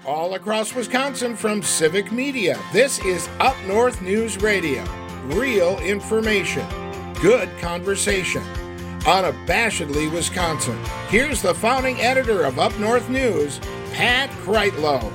All across Wisconsin from Civic Media, this is Up North News Radio. Real information, good conversation. Unabashedly Wisconsin. Here's the founding editor of Up North News, Pat Kreitlow.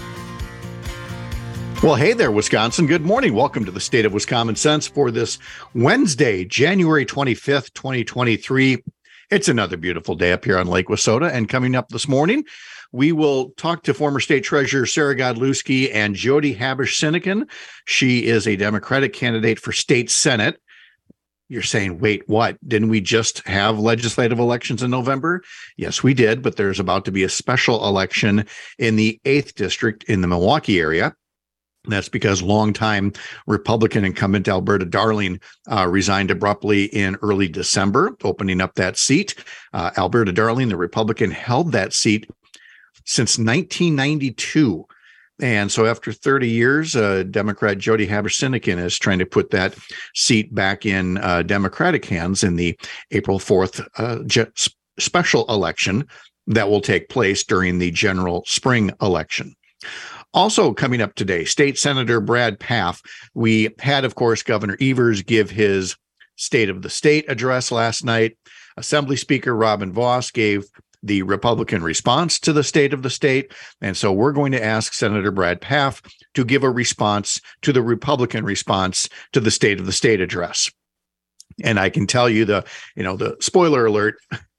Well, hey there, Wisconsin. Good morning. Welcome to the State of Wisconsin Sense for this Wednesday, January 25th, 2023. It's another beautiful day up here on Lake Wissota. And coming up this morning, we will talk to former State Treasurer Sarah Godlewski and Jody Habush-Sinykin. She is a Democratic candidate for State Senate. You're saying, wait, what? Didn't we just have legislative elections in November? Yes, we did, but there's about to be a special election in the 8th District in the Milwaukee area. That's because longtime Republican incumbent Alberta Darling resigned abruptly in early December, opening up that seat. Alberta Darling, the Republican, held that seat since 1992. And so after 30 years, Democrat Jody Habush-Sinykin is trying to put that seat back in Democratic hands in the April 4th special election that will take place during the general spring election. Also coming up today, State Senator Brad Pfaff. We had, of course, Governor Evers give his State of the State address last night. Assembly Speaker Robin Vos gave the Republican response to the State of the State. And so we're going to ask Senator Brad Pfaff to give a response to the Republican response to the State of the State address. And I can tell you the spoiler alert,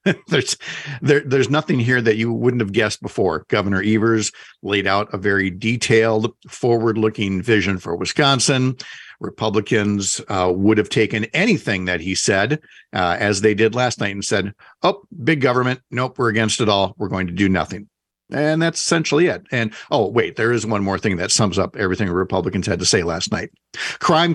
there's nothing here that you wouldn't have guessed before. Governor Evers laid out a very detailed, forward-looking vision for Wisconsin. Republicans would have taken anything that he said, as they did last night, and said, oh, big government. Nope, we're against it all. We're going to do nothing. And that's essentially it. And, oh, wait, there is one more thing that sums up everything Republicans had to say last night. Crime,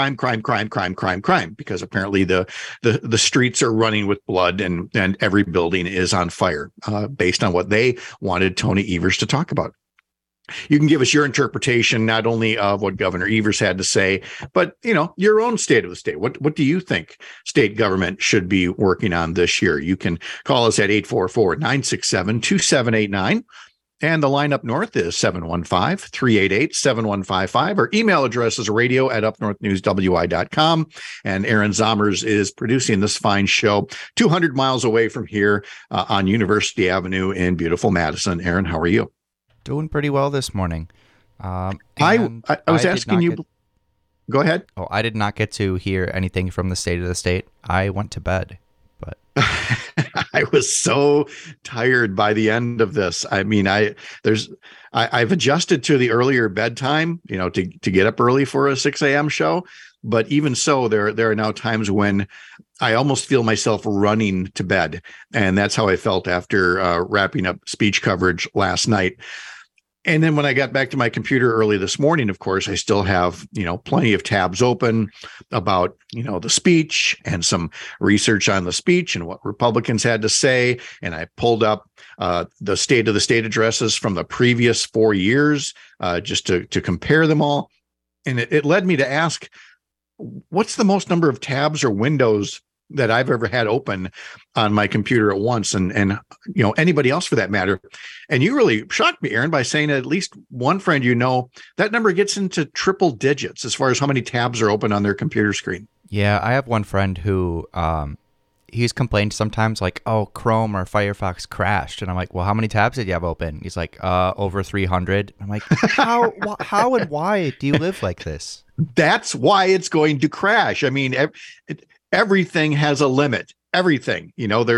because apparently the streets are running with blood and every building is on fire, based on what they wanted Tony Evers to talk about. You can give us your interpretation, not only of what Governor Evers had to say, but, your own State of the State. What do you think state government should be working on this year? You can call us at 844-967-2789. And the line up north is 715-388-7155. Our email address is radio@upnorthnewswi.com. And Aaron Zommers is producing this fine show 200 miles away from here on University Avenue in beautiful Madison. Aaron, how are you? Doing pretty well this morning. I was asking you. Go ahead. Oh, I did not get to hear anything from the State of the State. I went to bed, but I was so tired by the end of this. I mean, I've adjusted to the earlier bedtime, to get up early for a 6 a.m. show. But even so, there are now times when I almost feel myself running to bed. And that's how I felt after wrapping up speech coverage last night. And then when I got back to my computer early this morning, of course, I still have, plenty of tabs open about, the speech and some research on the speech and what Republicans had to say. And I pulled up the State of the State addresses from the previous 4 years just to compare them all. And it led me to ask, what's the most number of tabs or windows that I've ever had open on my computer at once, and anybody else for that matter. And you really shocked me, Aaron, by saying at least one friend that number gets into triple digits as far as how many tabs are open on their computer screen. Yeah, I have one friend who he's complained sometimes like, oh, Chrome or Firefox crashed. And I'm like, well, how many tabs did you have open? He's like, over 300. I'm like, how and why do you live like this? That's why it's going to crash. I mean, everything has a limit. Everything,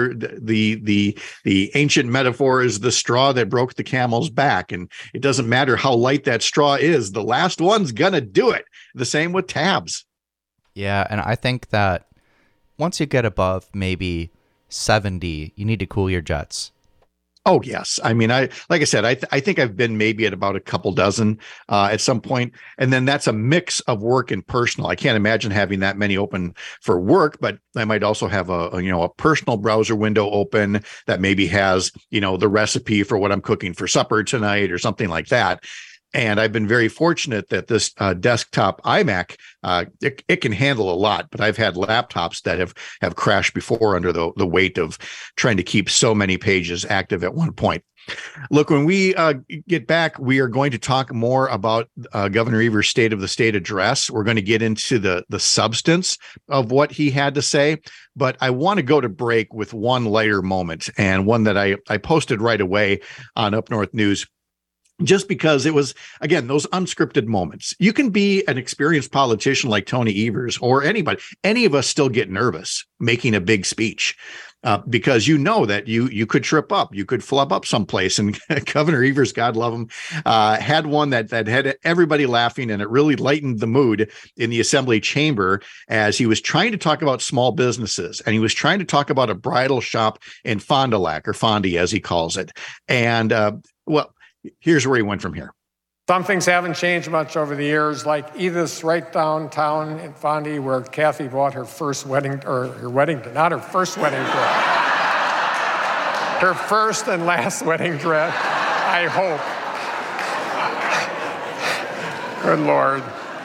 the ancient metaphor is the straw that broke the camel's back. And it doesn't matter how light that straw is. The last one's going to do it. The same with tabs. Yeah. And I think that once you get above maybe 70, you need to cool your jets. Oh, yes. I mean, like I said, I think I've been maybe at about a couple dozen at some point. And then that's a mix of work and personal. I can't imagine having that many open for work, but I might also have a personal browser window open that maybe has, the recipe for what I'm cooking for supper tonight or something like that. And I've been very fortunate that this desktop iMac, it can handle a lot, but I've had laptops that have crashed before under the weight of trying to keep so many pages active at one point. Look, when we get back, we are going to talk more about Governor Evers' State of the State address. We're going to get into the substance of what he had to say, but I want to go to break with one lighter moment, and one that I posted right away on Up North News. Just because it was, again, those unscripted moments. You can be an experienced politician like Tony Evers or anybody. Any of us still get nervous making a big speech because you know that you could trip up, you could flub up someplace. And Governor Evers, God love him, had one that had everybody laughing, and it really lightened the mood in the Assembly chamber as he was trying to talk about small businesses, and he was trying to talk about a bridal shop in Fond du Lac, or Fondy as he calls it. And here's where he went from here. Some things haven't changed much over the years, like Edith's right downtown in Fondy, where Kathy bought her first wedding, or her wedding, not her first wedding dress. Her first and last wedding dress, I hope. Good Lord.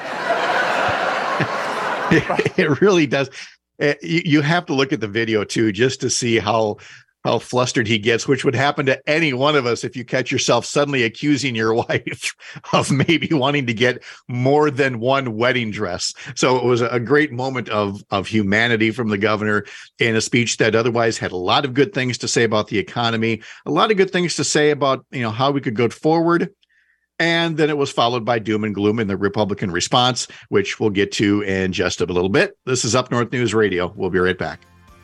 It really does. You have to look at the video too, just to see how flustered he gets, which would happen to any one of us if you catch yourself suddenly accusing your wife of maybe wanting to get more than one wedding dress. So it was a great moment of humanity from the governor in a speech that otherwise had a lot of good things to say about the economy, a lot of good things to say about, how we could go forward. And then it was followed by doom and gloom in the Republican response, which we'll get to in just a little bit. This is Up North News Radio. We'll be right back.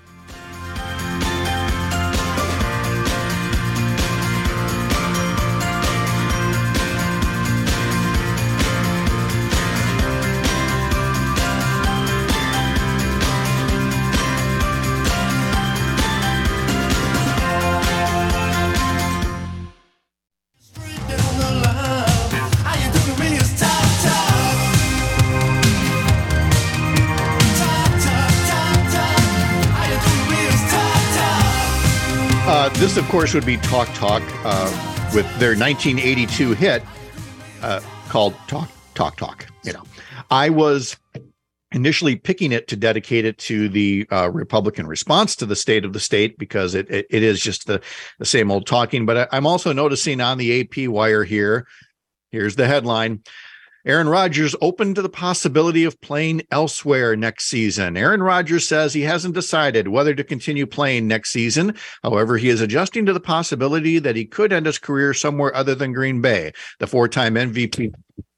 This, of course, would be Talk Talk with their 1982 hit called Talk Talk. I was initially picking it to dedicate it to the Republican response to the State of the State because it is just the same old talking. But I'm also noticing on the AP wire here's the headline: Aaron Rodgers open to the possibility of playing elsewhere next season. Aaron Rodgers says he hasn't decided whether to continue playing next season. However, he is adjusting to the possibility that he could end his career somewhere other than Green Bay. The four-time MVP.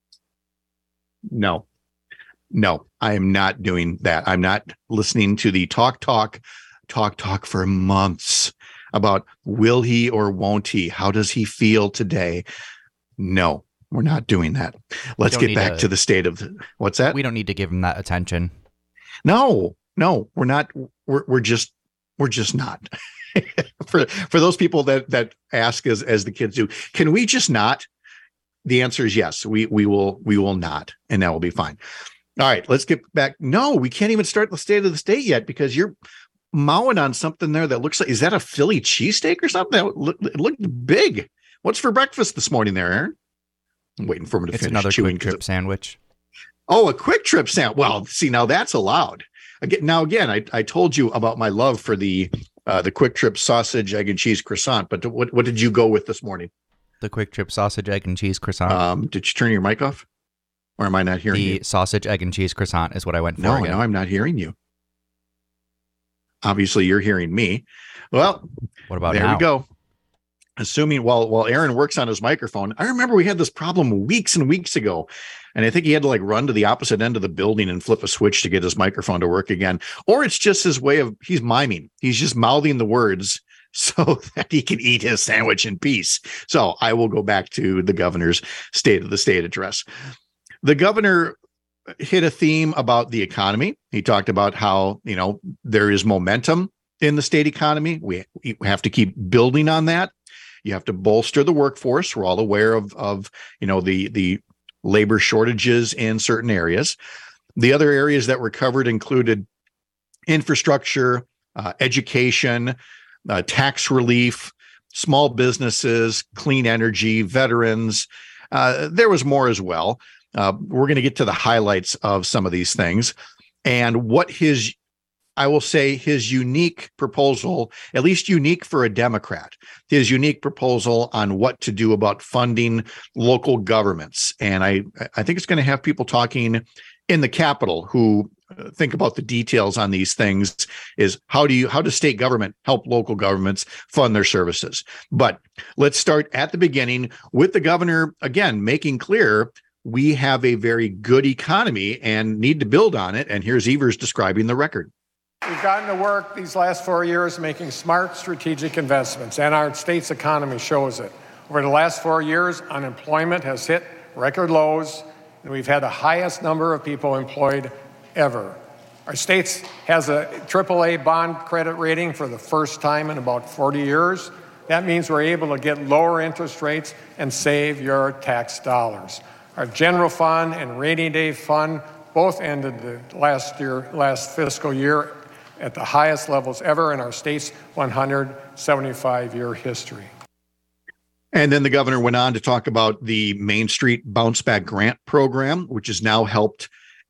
No, I am not doing that. I'm not listening to the talk for months about will he or won't he? How does he feel today? No. We're not doing that. Let's get back to the state of what's that? We don't need to give him that attention. No, we're not. We're just not. for those people that ask as the kids do, can we just not? The answer is yes. We will not, and that will be fine. All right, let's get back. No, we can't even start the state of the state yet because you're mowing on something there that looks like, is that a Philly cheesesteak or something? It looked big. What's for breakfast this morning there, Aaron? I'm waiting for him to finish another chewing. Quick Trip sandwich. Oh, a Quick Trip sandwich. Well, see, now that's allowed. Again, I told you about my love for the Quick Trip sausage, egg, and cheese croissant. But what did you go with this morning? The Quick Trip sausage, egg, and cheese croissant. Did you turn your mic off? Or am I not hearing you? The sausage, egg, and cheese croissant is what I went for. No, again. I'm not hearing you. Obviously, you're hearing me. Well, what about there now? we go. Assuming while Aaron works on his microphone, I remember we had this problem weeks and weeks ago, and I think he had to run to the opposite end of the building and flip a switch to get his microphone to work again. Or it's just his way of, he's miming. He's just mouthing the words so that he can eat his sandwich in peace. So I will go back to the governor's State of the State address. The governor hit a theme about the economy. He talked about how, there is momentum in the state economy. We have to keep building on that. You have to bolster the workforce. We're all aware of the labor shortages in certain areas. The other areas that were covered included infrastructure, education, tax relief, small businesses, clean energy, veterans, there was more as well. We're going to get to the highlights of some of these things and what his unique proposal, at least unique for a Democrat, his unique proposal on what to do about funding local governments. And I think it's going to have people talking in the Capitol who think about the details on these things, is how does state government help local governments fund their services? But let's start at the beginning with the governor, again, making clear we have a very good economy and need to build on it. And here's Evers describing the record. We've gotten to work these last 4 years making smart strategic investments, and our state's economy shows it. Over the last 4 years, unemployment has hit record lows, and we've had the highest number of people employed ever. Our state has a AAA bond credit rating for the first time in about 40 years. That means we're able to get lower interest rates and save your tax dollars. Our general fund and rainy day fund both ended the last fiscal year at the highest levels ever in our state's 175-year history. And then the governor went on to talk about the Main Street Bounce Back Grant Program, which has now helped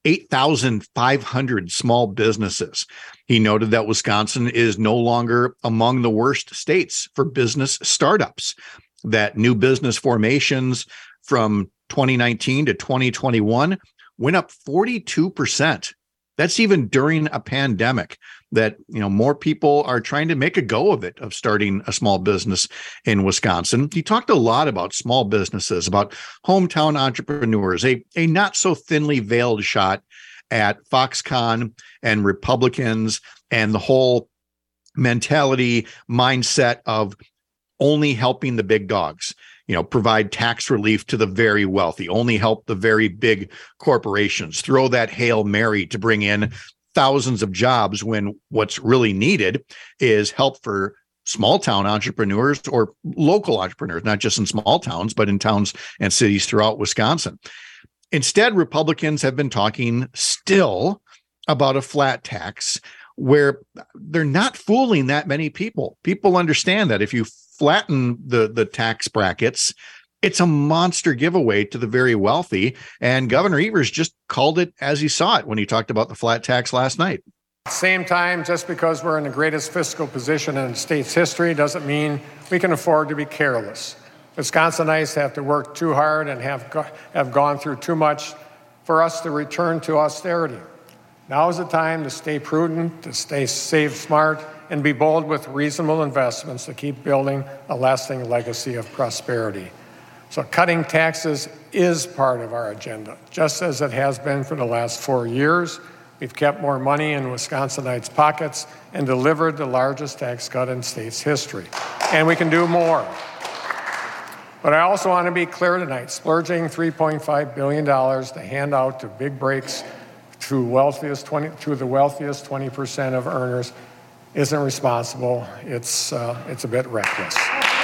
8,500 small businesses. He noted that Wisconsin is no longer among the worst states for business startups, that new business formations from 2019 to 2021 went up 42%. That's even during a pandemic, that, more people are trying to make a go of it, of starting a small business in Wisconsin. He talked a lot about small businesses, about hometown entrepreneurs, a not so thinly veiled shot at Foxconn and Republicans and the whole mentality, mindset of only helping the big dogs. Provide tax relief to the very wealthy, only help the very big corporations, throw that Hail Mary to bring in thousands of jobs, when what's really needed is help for small town entrepreneurs or local entrepreneurs, not just in small towns, but in towns and cities throughout Wisconsin. Instead, Republicans have been talking still about a flat tax, where they're not fooling that many people. People understand that if you flatten the tax brackets, it's a monster giveaway to the very wealthy. And Governor Evers just called it as he saw it when he talked about the flat tax last night. At the same time, just because we're in the greatest fiscal position in the state's history doesn't mean we can afford to be careless. Wisconsinites have to work too hard and have gone through too much for us to return to austerity. Now is the time to stay prudent, to save smart, and be bold with reasonable investments to keep building a lasting legacy of prosperity. So cutting taxes is part of our agenda, just as it has been for the last 4 years. We've kept more money in Wisconsinites' pockets and delivered the largest tax cut in state's history. And we can do more. But I also want to be clear tonight, splurging $3.5 billion to hand out to big breaks to the wealthiest 20% of earners isn't responsible. It's a bit reckless.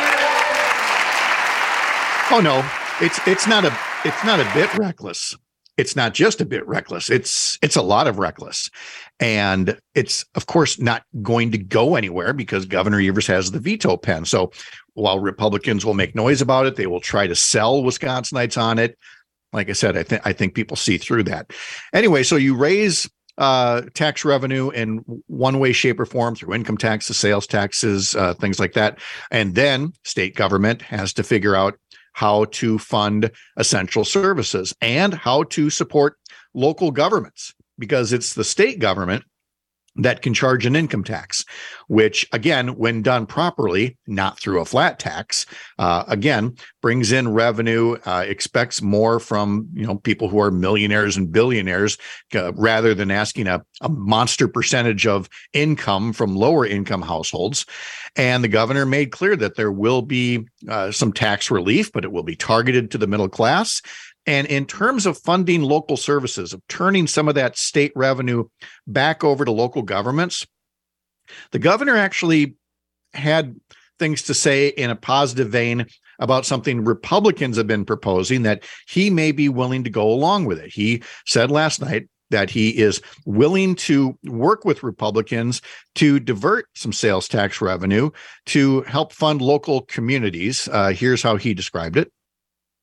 Oh no, it's not a bit reckless. It's not just a bit reckless. It's a lot of reckless. And it's, of course, not going to go anywhere because Governor Evers has the veto pen. So while Republicans will make noise about it, they will try to sell Wisconsinites on it. Like I said, I think people see through that. Anyway, so you raise tax revenue in one way, shape, or form through income taxes, sales taxes, things like that. And then state government has to figure out how to fund essential services and how to support local governments, because it's the state government that can charge an income tax, which, again, when done properly, not through a flat tax, again, brings in revenue, expects more from people who are millionaires and billionaires, rather than asking a monster percentage of income from lower income households. And the governor made clear that there will be some tax relief, but it will be targeted to the middle class. And in terms of funding local services, of turning some of that state revenue back over to local governments, the governor actually had things to say in a positive vein about something Republicans have been proposing, that he may be willing to go along with it. He said last night that he is willing to work with Republicans to divert some sales tax revenue to help fund local communities. Here's how he described it.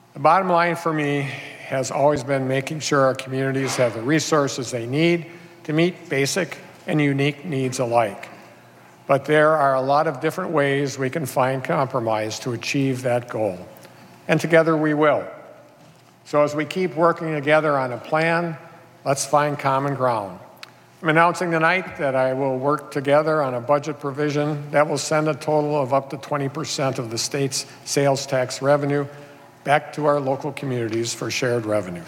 The bottom line for me has always been making sure our communities have the resources they need to meet basic and unique needs alike. But there are a lot of different ways we can find compromise to achieve that goal. And together we will. So as we keep working together on a plan, let's find common ground. I'm announcing tonight that I will work together on a budget provision that will send a total of up to 20% of the state's sales tax revenue back to our local communities for shared revenue.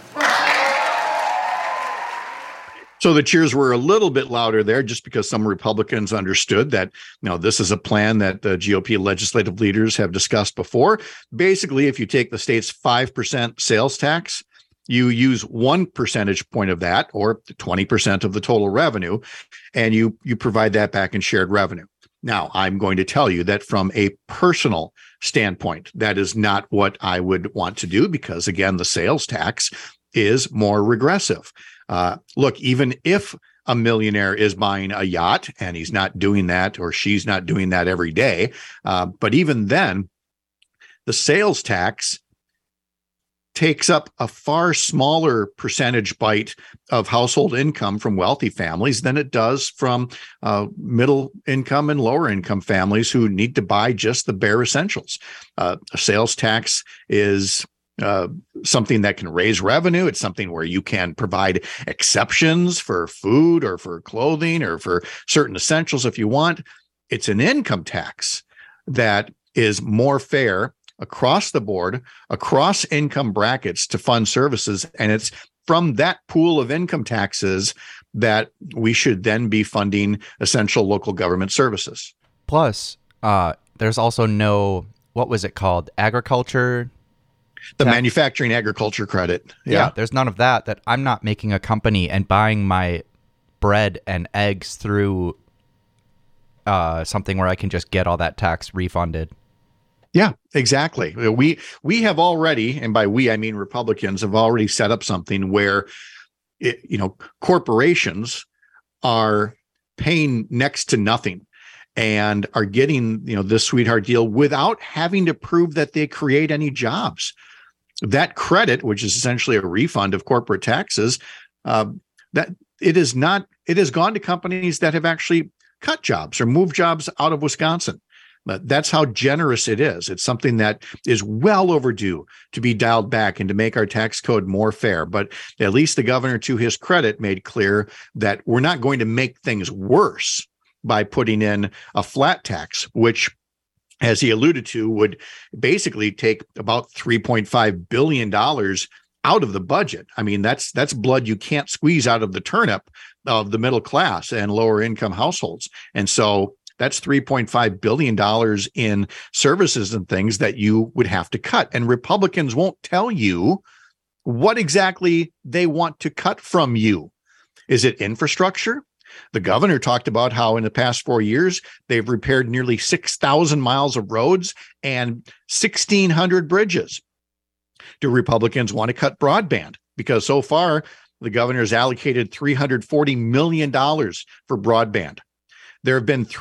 So the cheers were a little bit louder there just because some Republicans understood that, this is a plan that the GOP legislative leaders have discussed before. Basically, if you take the state's 5% sales tax, you use 1 percentage point of that, or 20% of the total revenue, and you provide that back in shared revenue. Now, I'm going to tell you that from a personal standpoint, that is not what I would want to do because, again, the sales tax is more regressive. Look, even if a millionaire is buying a yacht and he's not doing that or she's not doing that every day, but even then, the sales tax takes up a far smaller percentage bite of household income from wealthy families than it does from middle income and lower income families who need to buy just the bare essentials. A sales tax is something that can raise revenue. It's something where you can provide exceptions for food or for clothing or for certain essentials if you want. It's an income tax that is more fair across the board, across income brackets to fund services. And it's from that pool of income taxes that we should then be funding essential local government services. Plus, there's also no, what was it called? Agriculture? The manufacturing agriculture credit. Yeah, there's none of that I'm not making a company and buying my bread and eggs through something where I can just get all that tax refunded. Yeah, exactly. We have already, and by we, I mean Republicans, have already set up something where, corporations are paying next to nothing and are getting, this sweetheart deal without having to prove that they create any jobs. That credit, which is essentially a refund of corporate taxes, that it has gone to companies that have actually cut jobs or moved jobs out of Wisconsin. That's how generous it is. It's something that is well overdue to be dialed back and to make our tax code more fair. But at least the governor, to his credit, made clear that we're not going to make things worse by putting in a flat tax, which, as he alluded to, would basically take about $3.5 billion out of the budget. I mean, that's blood you can't squeeze out of the turnip of the middle class and lower income households. And so that's $3.5 billion in services and things that you would have to cut. And Republicans won't tell you what exactly they want to cut from you. Is it infrastructure? The governor talked about how in the past 4 years, they've repaired nearly 6,000 miles of roads and 1,600 bridges. Do Republicans want to cut broadband? Because so far, the governor has allocated $340 million for broadband. There have been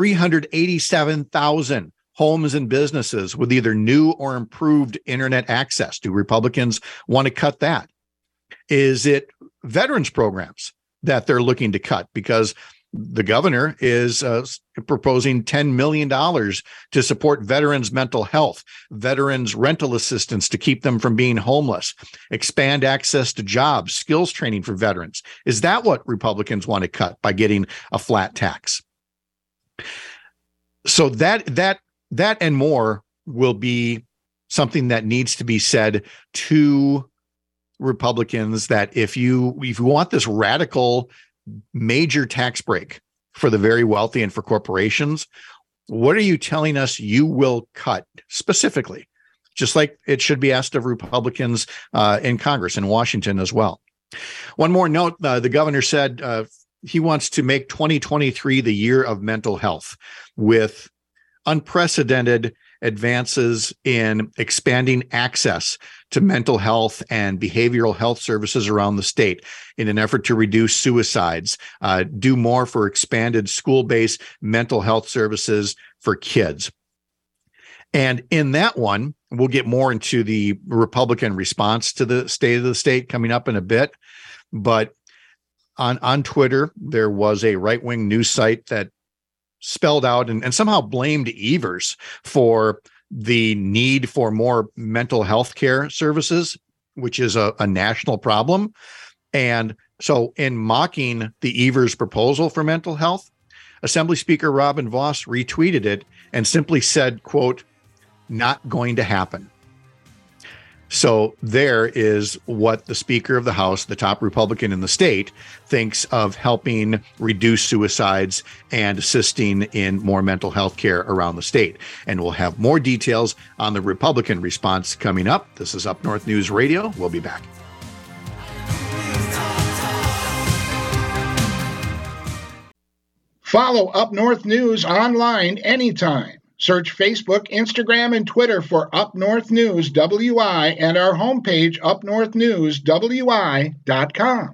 387,000 homes and businesses with either new or improved internet access. Do Republicans want to cut that? Is it veterans programs that they're looking to cut? Because the governor is proposing $10 million to support veterans' mental health, veterans' rental assistance to keep them from being homeless, expand access to jobs, skills training for veterans. Is that what Republicans want to cut by getting a flat tax? So that and more will be something that needs to be said to Republicans, that if you want this radical major tax break for the very wealthy and for corporations, what are you telling us you will cut specifically? Just like it should be asked of Republicans in Congress, in Washington as well. One more note, the governor said he wants to make 2023 the year of mental health, with unprecedented advances in expanding access to mental health and behavioral health services around the state in an effort to reduce suicides, do more for expanded school-based mental health services for kids. And in that one, we'll get more into the Republican response to the State of the State coming up in a bit. But on Twitter, there was a right-wing news site that spelled out and somehow blamed Evers for the need for more mental health care services, which is a national problem. And so in mocking the Evers proposal for mental health, Assembly Speaker Robin Vos retweeted it and simply said, quote, "Not going to happen." So there is what the Speaker of the House, the top Republican in the state, thinks of helping reduce suicides and assisting in more mental health care around the state. And we'll have more details on the Republican response coming up. This is Up North News Radio. We'll be back. Follow Up North News online anytime. Search Facebook, Instagram, and Twitter for Up North News WI and our homepage, upnorthnewswi.com.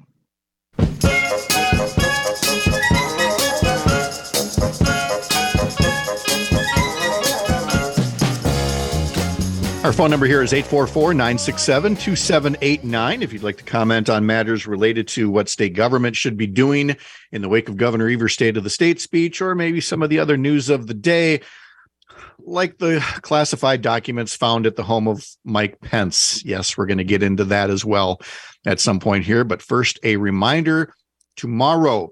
Our phone number here is 844-967-2789. If you'd like to comment on matters related to what state government should be doing in the wake of Governor Evers' State of the State speech, or maybe some of the other news of the day, like the classified documents found at the home of Mike Pence. Yes, we're going to get into that as well at some point here. But first, a reminder, tomorrow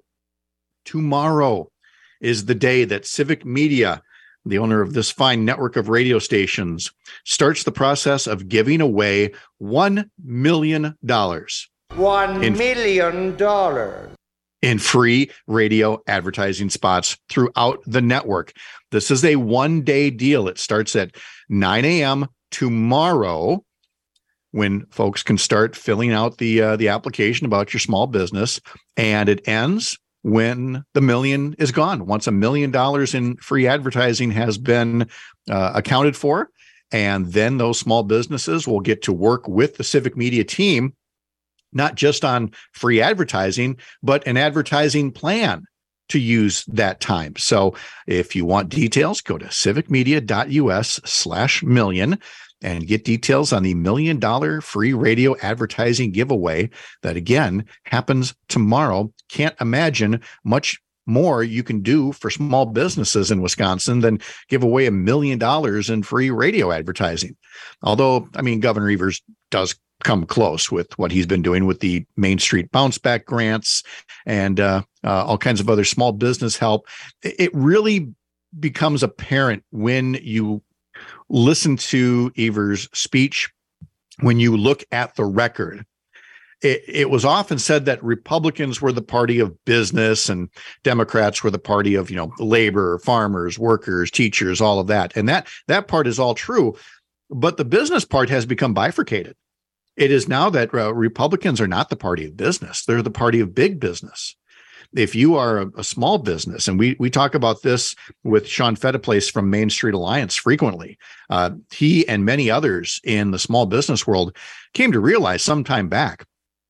is the day that Civic Media, the owner of this fine network of radio stations, starts the process of giving away $1 million. $1 million. In free radio advertising spots throughout the network. This is a one-day deal. It starts at 9 a.m. tomorrow, when folks can start filling out the application about your small business, and it ends when the million is gone. Once $1 million in free advertising has been accounted for, and then those small businesses will get to work with the Civic Media team, not just on free advertising, but an advertising plan to use that time. So if you want details, go to civicmedia.us/million and get details on the $1 million free radio advertising giveaway that, again, happens tomorrow. Can't imagine much more you can do for small businesses in Wisconsin than give away $1 million in free radio advertising. Although, I mean, Governor Evers does come close with what he's been doing with the Main Street Bounce Back grants and all kinds of other small business help. It really becomes apparent when you listen to Evers' speech, when you look at the record. It was often said that Republicans were the party of business and Democrats were the party of, labor, farmers, workers, teachers, all of that. And that part is all true. But the business part has become bifurcated. It is now that Republicans are not the party of business. They're the party of big business. If you are a small business, and we talk about this with Sean Fettiplace from Main Street Alliance frequently, he and many others in the small business world came to realize some time back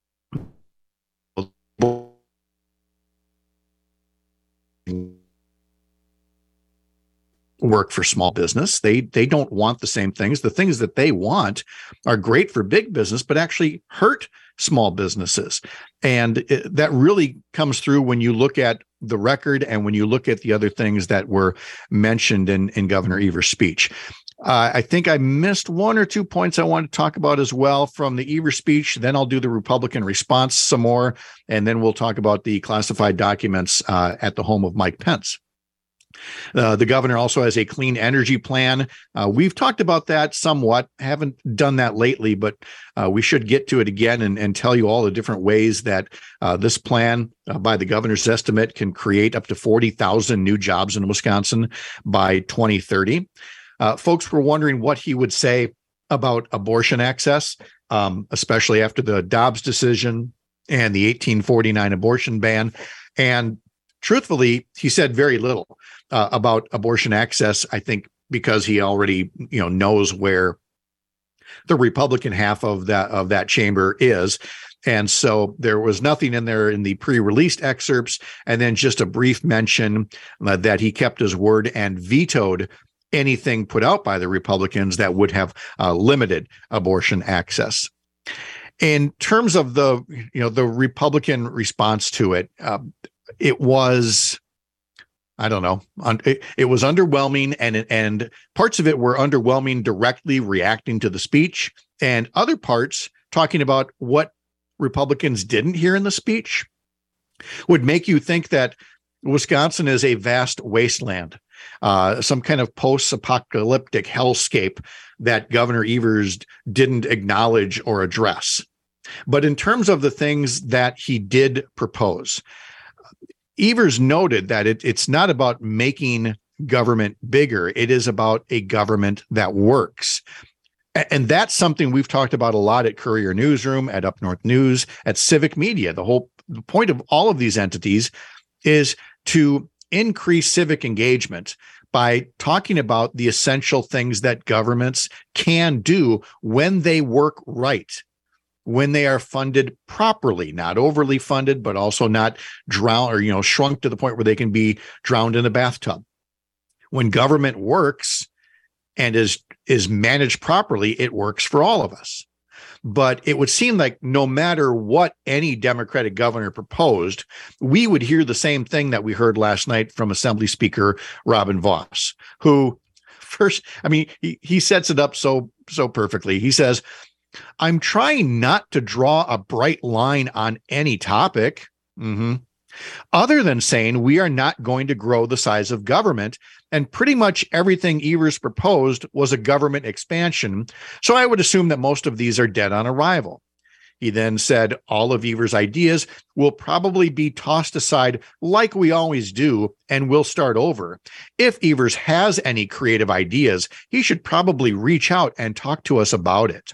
work for small business. They don't want the same things. The things that they want are great for big business, but actually hurt small businesses. And that really comes through when you look at the record and when you look at the other things that were mentioned in Governor Evers' speech. I think I missed one or 2 points I want to talk about as well from the Evers speech. Then I'll do the Republican response some more, and then we'll talk about the classified documents at the home of Mike Pence. The governor also has a clean energy plan. We've talked about that somewhat, haven't done that lately, but we should get to it again and tell you all the different ways that this plan, by the governor's estimate, can create up to 40,000 new jobs in Wisconsin by 2030. Folks were wondering what he would say about abortion access, especially after the Dobbs decision and the 1849 abortion ban. And truthfully, he said very little about abortion access, I think, because he already, knows where the Republican half of that chamber is. And so there was nothing in there in the pre-released excerpts, and then just a brief mention that he kept his word and vetoed anything put out by the Republicans that would have limited abortion access. In terms of the Republican response to it, it was, I don't know, it was underwhelming, and parts of it were underwhelming directly reacting to the speech, and other parts talking about what Republicans didn't hear in the speech would make you think that Wisconsin is a vast wasteland, some kind of post-apocalyptic hellscape that Governor Evers didn't acknowledge or address. But in terms of the things that he did propose, Evers noted that it's not about making government bigger. It is about a government that works. And that's something we've talked about a lot at Courier Newsroom, at Up North News, at Civic Media. The point of all of these entities is to increase civic engagement by talking about the essential things that governments can do when they work right, when they are funded properly, not overly funded, but also not drowned or, shrunk to the point where they can be drowned in a bathtub. When government works and is managed properly, it works for all of us. But it would seem like no matter what any Democratic governor proposed, we would hear the same thing that we heard last night from Assembly Speaker Robin Vos, who he sets it up so perfectly. He says, "I'm trying not to draw a bright line on any topic, other than saying we are not going to grow the size of government. And pretty much everything Evers proposed was a government expansion. So I would assume that most of these are dead on arrival." He then said all of Evers' ideas will probably be tossed aside like we always do, and we'll start over. If Evers has any creative ideas, he should probably reach out and talk to us about it.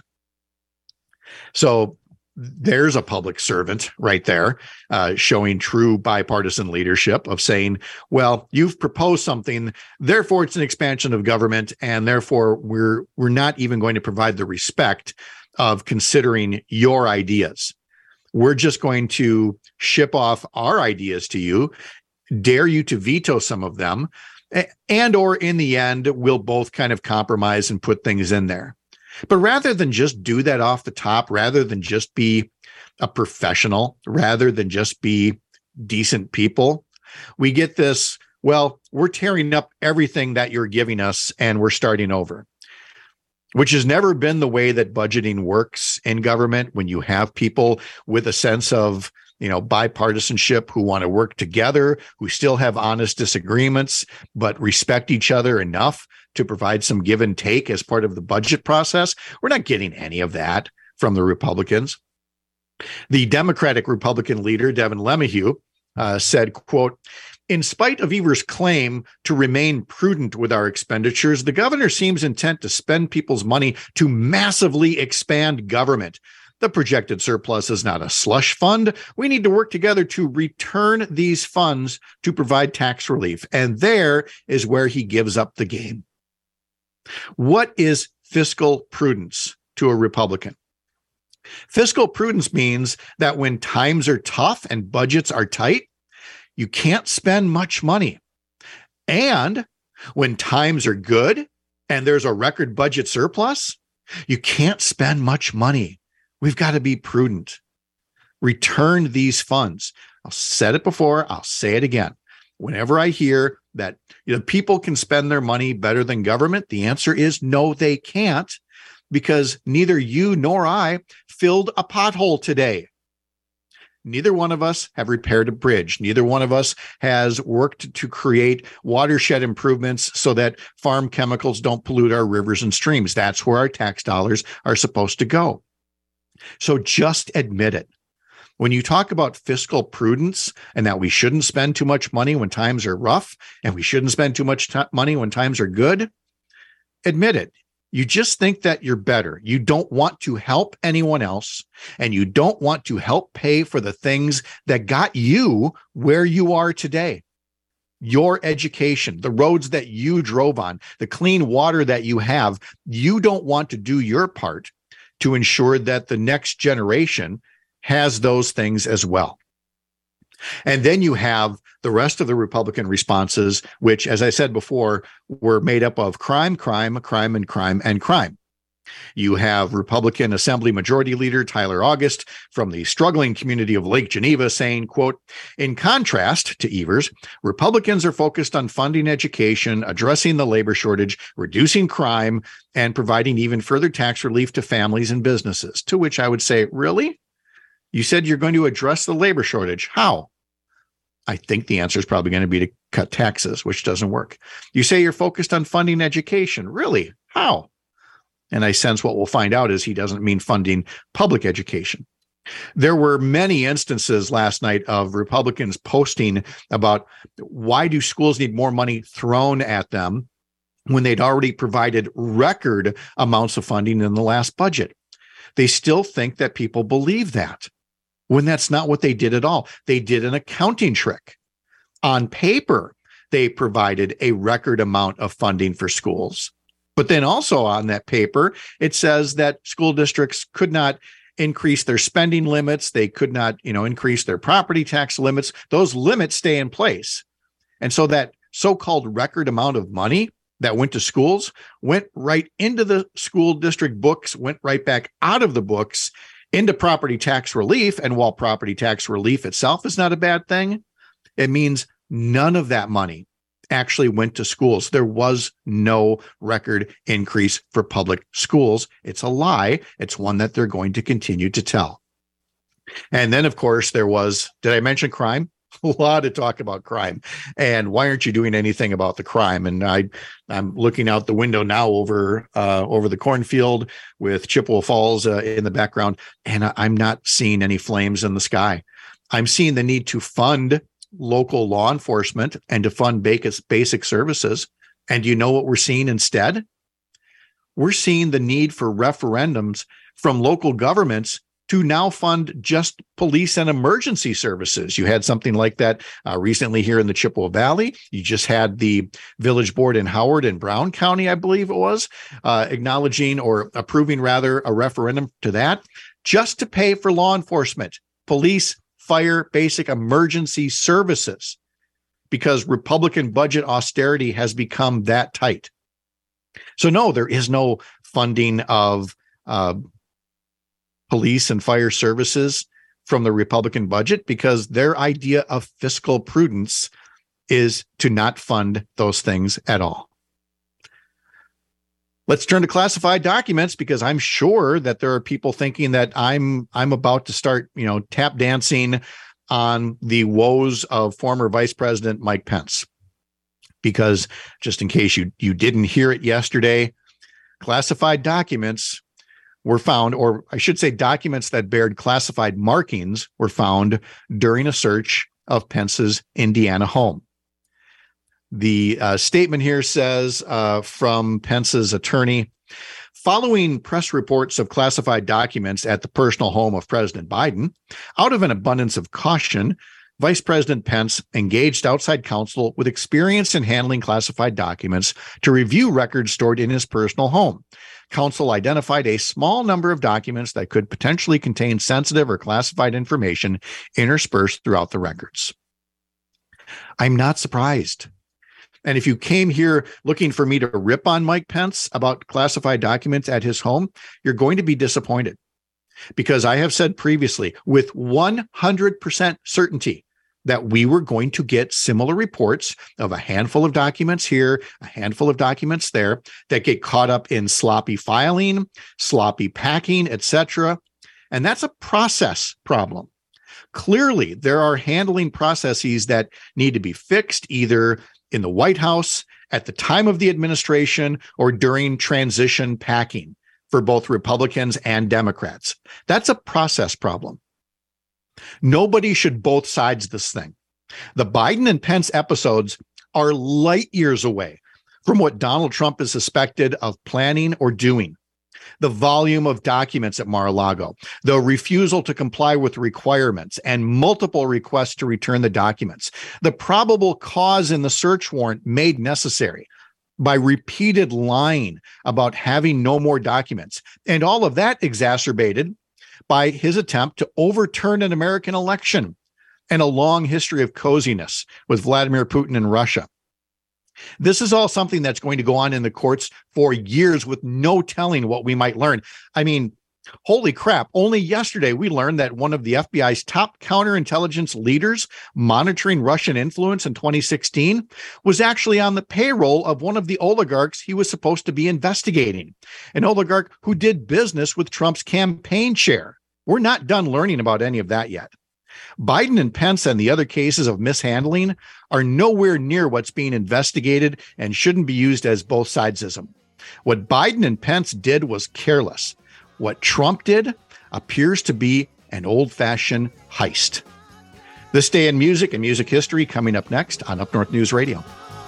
So there's a public servant right there, showing true bipartisan leadership of saying, well, you've proposed something, therefore it's an expansion of government, and therefore we're not even going to provide the respect of considering your ideas. We're just going to ship off our ideas to you, dare you to veto some of them, and or in the end, we'll both kind of compromise and put things in there. But rather than just do that off the top, rather than just be a professional, rather than just be decent people, we get this, well, we're tearing up everything that you're giving us and we're starting over, which has never been the way that budgeting works in government. When you have people with a sense of, bipartisanship who want to work together, who still have honest disagreements, but respect each other enough to provide some give and take as part of the budget process. We're not getting any of that from the Republicans. The Democratic Republican leader, Devin LeMahieu, said, quote, "In spite of Evers' claim to remain prudent with our expenditures, the governor seems intent to spend people's money to massively expand government. The projected surplus is not a slush fund. We need to work together to return these funds to provide tax relief." And there is where he gives up the game. What is fiscal prudence to a Republican? Fiscal prudence means that when times are tough and budgets are tight, you can't spend much money. And when times are good and there's a record budget surplus, you can't spend much money. We've got to be prudent. Return these funds. I've said it before, I'll say it again. Whenever I hear that people can spend their money better than government, the answer is no, they can't, because neither you nor I filled a pothole today. Neither one of us have repaired a bridge. Neither one of us has worked to create watershed improvements so that farm chemicals don't pollute our rivers and streams. That's where our tax dollars are supposed to go. So just admit it. When you talk about fiscal prudence and that we shouldn't spend too much money when times are rough and we shouldn't spend too much money when times are good, admit it. You just think that you're better. You don't want to help anyone else, and you don't want to help pay for the things that got you where you are today. Your education, the roads that you drove on, the clean water that you have. You don't want to do your part to ensure that the next generation has those things as well. And then you have the rest of the Republican responses, which, as I said before, were made up of crime, crime, crime, and crime, and crime. You have Republican Assembly Majority Leader Tyler August from the struggling community of Lake Geneva saying, quote, in contrast to Evers, Republicans are focused on funding education, addressing the labor shortage, reducing crime, and providing even further tax relief to families and businesses. To which I would say, really? You said you're going to address the labor shortage. How? I think the answer is probably going to be to cut taxes, which doesn't work. You say you're focused on funding education. Really? How? And I sense what we'll find out is he doesn't mean funding public education. There were many instances last night of Republicans posting about why do schools need more money thrown at them when they'd already provided record amounts of funding in the last budget. They still think that people believe that, when that's not what they did at all. They did an accounting trick. On paper, they provided a record amount of funding for schools. But then also on that paper, it says that school districts could not increase their spending limits. They could not, increase their property tax limits. Those limits stay in place. And so that so-called record amount of money that went to schools went right into the school district books, went right back out of the books into property tax relief. And while property tax relief itself is not a bad thing, it means none of that money actually went to schools. There was no record increase for public schools. It's a lie. It's one that they're going to continue to tell. And then, of course, there was, did I mention crime? A lot of talk about crime. And why aren't you doing anything about the crime? And I'm looking out the window now over the cornfield with Chippewa Falls in the background, and I'm not seeing any flames in the sky. I'm seeing the need to fund local law enforcement and to fund basic services. And you know what we're seeing instead? We're seeing the need for referendums from local governments to now fund just police and emergency services. You had something like that recently here in the Chippewa Valley. You just had the village board in Howard and Brown County, I believe it was, acknowledging or approving rather a referendum to that, just to pay for law enforcement, police, fire, basic emergency services, because Republican budget austerity has become that tight. So no, there is no funding of police and fire services from the Republican budget, because their idea of fiscal prudence is to not fund those things at all. Let's turn to classified documents, because I'm sure that there are people thinking that I'm about to start, tap dancing on the woes of former Vice President Mike Pence. Because just in case you didn't hear it yesterday, classified documents were found, or I should say documents that bared classified markings were found during a search of Pence's Indiana home. The statement here says from Pence's attorney, following press reports of classified documents at the personal home of President Biden, out of an abundance of caution, Vice President Pence engaged outside counsel with experience in handling classified documents to review records stored in his personal home. Counsel identified a small number of documents that could potentially contain sensitive or classified information interspersed throughout the records. I'm not surprised. And if you came here looking for me to rip on Mike Pence about classified documents at his home, you're going to be disappointed. Because I have said previously, with 100% certainty, that we were going to get similar reports of a handful of documents here, a handful of documents there, that get caught up in sloppy filing, sloppy packing, etc. And that's a process problem. Clearly, there are handling processes that need to be fixed, either in the White House, at the time of the administration, or during transition packing for both Republicans and Democrats. That's a process problem. Nobody should both sides this thing. The Biden and Pence episodes are light years away from what Donald Trump is suspected of planning or doing. The volume of documents at Mar-a-Lago, the refusal to comply with requirements, and multiple requests to return the documents, the probable cause in the search warrant made necessary by repeated lying about having no more documents, and all of that exacerbated by his attempt to overturn an American election and a long history of coziness with Vladimir Putin and Russia. This is all something that's going to go on in the courts for years with no telling what we might learn. I mean, holy crap. Only yesterday, we learned that one of the FBI's top counterintelligence leaders monitoring Russian influence in 2016 was actually on the payroll of one of the oligarchs he was supposed to be investigating, an oligarch who did business with Trump's campaign chair. We're not done learning about any of that yet. Biden and Pence and the other cases of mishandling are nowhere near what's being investigated and shouldn't be used as both sidesism. What Biden and Pence did was careless. What Trump did appears to be an old-fashioned heist. This day in music and music history coming up next on Up North News Radio.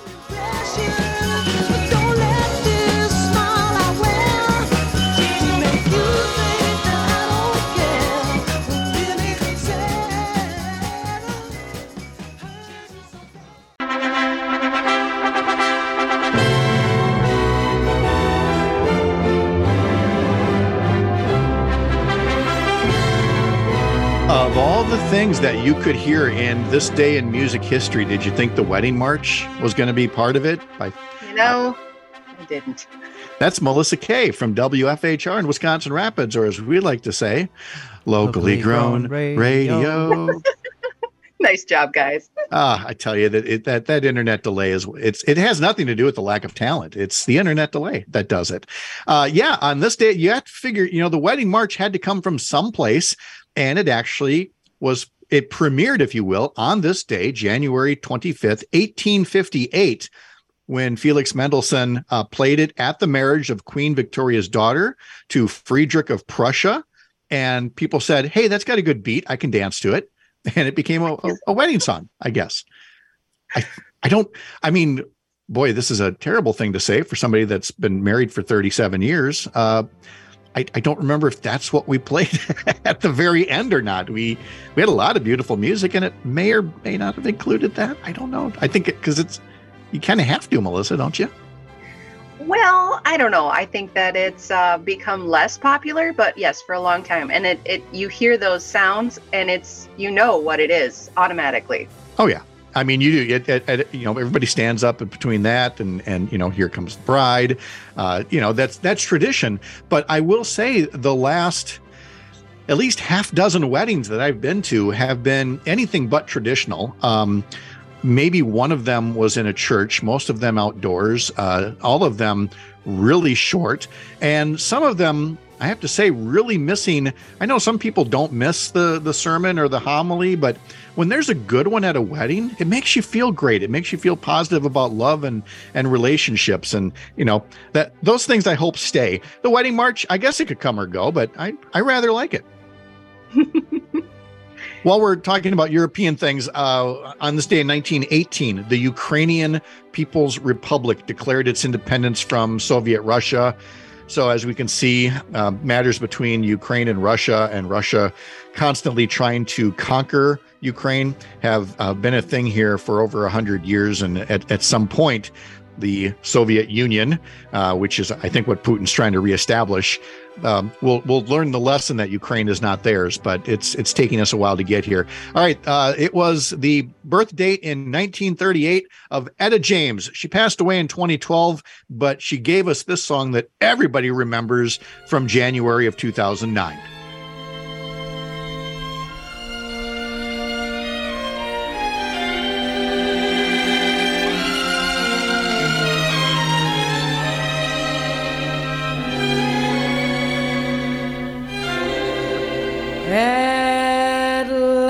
Of all the things that you could hear in this day in music history, did you think the Wedding March was going to be part of it? I didn't. That's Melissa Kay from WFHR in Wisconsin Rapids, or as we like to say, locally grown radio. Nice job, guys. I tell you that internet delay it has nothing to do with the lack of talent. It's the internet delay that does it. On this day, you have to figure, the Wedding March had to come from someplace. And it actually it premiered, if you will, on this day, January 25th, 1858, when Felix Mendelssohn played it at the marriage of Queen Victoria's daughter to Friedrich of Prussia. And people said, hey, that's got a good beat. I can dance to it. And it became a wedding song, I guess. Boy, this is a terrible thing to say for somebody that's been married for 37 years. I don't remember if that's what we played at the very end or not. We had a lot of beautiful music, and it may or may not have included that. I don't know. I think because you kind of have to, Melissa, don't you? Well, I don't know. I think that it's become less popular, but yes, for a long time. And you hear those sounds, and it's what it is automatically. Oh yeah. I mean, you do. Everybody stands up between that and here comes the bride. That's tradition. But I will say the last at least half dozen weddings that I've been to have been anything but traditional. Maybe one of them was in a church, most of them outdoors, all of them really short, and some of them, I have to say, really missing. I know some people don't miss the sermon or the homily, but when there's a good one at a wedding, it makes you feel great. It makes you feel positive about love and relationships. And, that those things I hope stay. The Wedding March, I guess it could come or go, but I rather like it. While we're talking about European things, on this day in 1918, the Ukrainian People's Republic declared its independence from Soviet Russia. So as we can see, matters between Ukraine and Russia constantly trying to conquer Ukraine have been a thing here for over 100 years. And at some point, the Soviet Union, which is, I think, what Putin's trying to reestablish, we'll learn the lesson that Ukraine is not theirs, but it's taking us a while to get here. All right. It was the birth date in 1938 of Etta James. She passed away in 2012, but she gave us this song that everybody remembers from January of 2009. At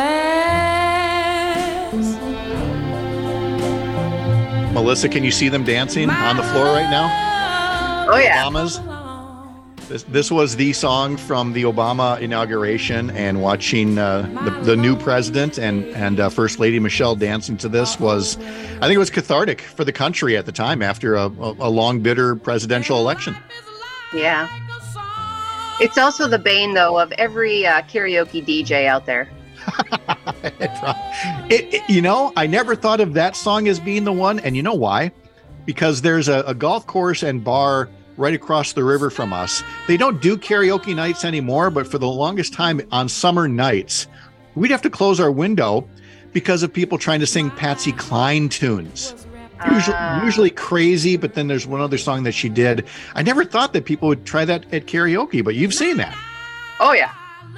last. Melissa, can you see them dancing on the floor right now? Oh, yeah. Obamas. This was the song from the Obama inauguration, and watching the new president and First Lady Michelle dancing to this was, I think it was cathartic for the country at the time after a long, bitter presidential election. Yeah. It's also the bane, though, of every karaoke DJ out there. I never thought of that song as being the one. And you know why? Because there's a golf course and bar right across the river from us. They don't do karaoke nights anymore, but for the longest time on summer nights, we'd have to close our window because of people trying to sing Patsy Cline tunes. Usually crazy, but then there's one other song that she did. I never thought that people would try that at karaoke, but you've seen that. Oh, yeah.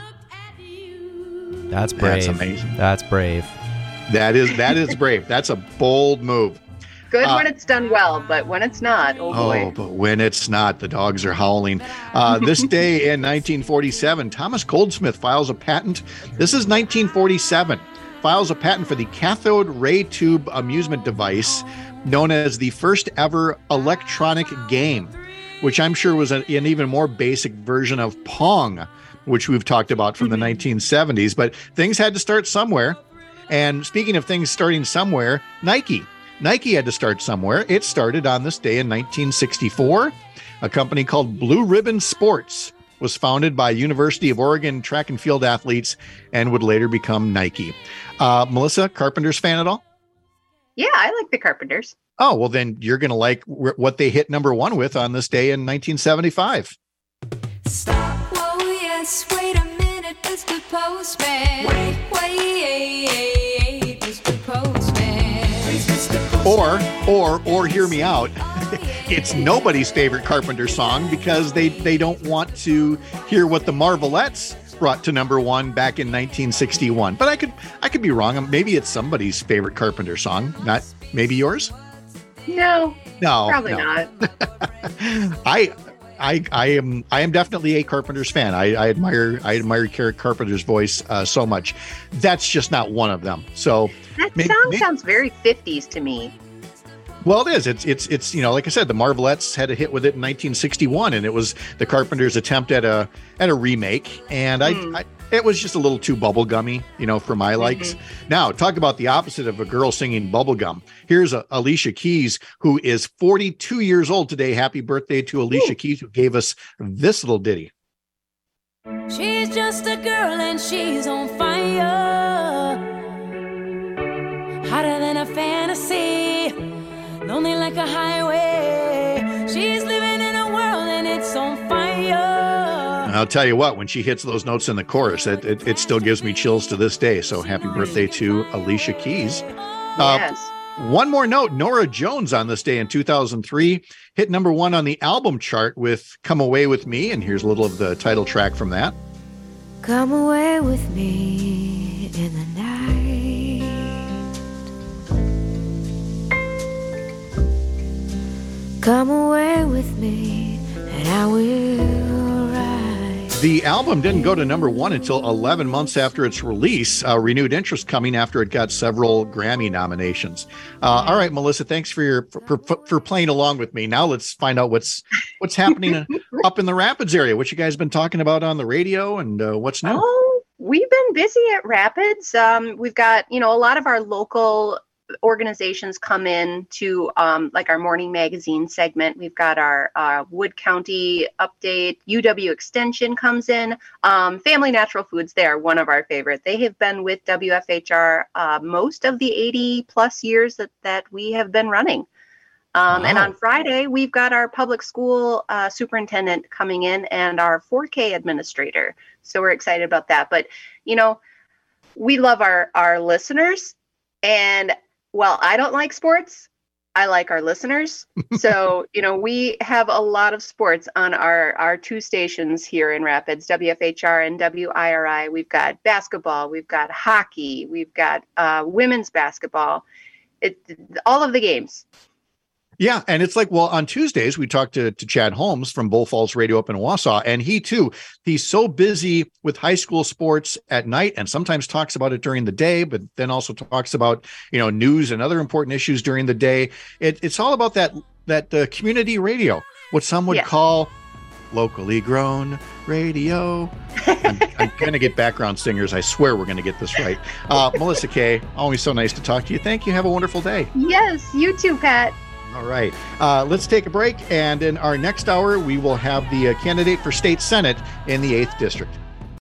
That's brave. That's amazing. That's brave. That is brave. That's a bold move. Good when it's done well, but when it's not, oh boy. Oh, but when it's not, the dogs are howling. This day in 1947, Thomas Goldsmith files a patent. This is 1947. Files a patent for the cathode ray tube amusement device known as the first ever electronic game, which I'm sure was an even more basic version of Pong, which we've talked about from the 1970s. But things had to start somewhere. And speaking of things starting somewhere, Nike had to start somewhere. It started on this day in 1964. A company called Blue Ribbon Sports was founded by University of Oregon track and field athletes and would later become Nike. Melissa, Carpenters fan at all? Yeah, I like the Carpenters. Oh, well, then you're going to like what they hit number one with on this day in 1975. Stop, whoa, yes, wait a minute, Mr. Postman. Wait, Mr. Postman. Please, Mr. Postman. Or hear me out. It's nobody's favorite Carpenter song because they don't want to hear what the Marvelettes brought to number one back in 1961. But I could be wrong. Maybe it's somebody's favorite Carpenter song, not maybe yours. No, probably no. not. I am definitely a Carpenters fan. I admire Carpenter's voice so much. That's just not one of them. So that song sounds very 50s to me. Well, it is. It's like I said, the Marvelettes had a hit with it in 1961, and it was the Carpenters' attempt at a remake. And it was just a little too bubblegummy, for my likes. Now, talk about the opposite of a girl singing bubblegum. Here's Alicia Keys, who is 42 years old today. Happy birthday to Alicia Keys, who gave us this little ditty. She's just a girl and she's on fire, hotter than a fantasy, lonely like a highway. She's living in a world and it's on fire. I'll tell you what, when she hits those notes in the chorus, it still gives me chills to this day. So happy birthday to Alicia Keys. Yes. One more note, Norah Jones on this day in 2003 hit number one on the album chart with Come Away With Me. And here's a little of the title track from that. Come away with me in the night. Come away with me and I will ride. The album didn't go to number one until 11 months after its release, renewed interest coming after it got several Grammy nominations. All right, Melissa, thanks for playing along with me. Now let's find out what's happening up in the Rapids area. What you guys been talking about on the radio and what's new? Oh, we've been busy at Rapids. We've got, a lot of our local organizations come in to like our morning magazine segment. We've got our Wood County update. UW Extension comes in. Family Natural Foods, they're one of our favorite. They have been with WFHR most of the 80 plus years that we have been running. Wow. And on Friday, we've got our public school superintendent coming in and our 4K administrator. So we're excited about that. But, we love our listeners. And while I don't like sports, I like our listeners. So, we have a lot of sports on our two stations here in Rapids, WFHR and WIRI. We've got basketball, we've got hockey, we've got women's basketball, all of the games. Yeah. And it's like, well, on Tuesdays, we talked to Chad Holmes from Bull Falls Radio up in Wausau. And he's so busy with high school sports at night and sometimes talks about it during the day, but then also talks about, news and other important issues during the day. It's all about that community radio, what some would call locally grown radio. I'm going to get background singers. I swear we're going to get this right. Melissa Kay, always so nice to talk to you. Thank you. Have a wonderful day. Yes, you too, Pat. All right. Let's take a break. And in our next hour, we will have the candidate for state senate in the 8th district.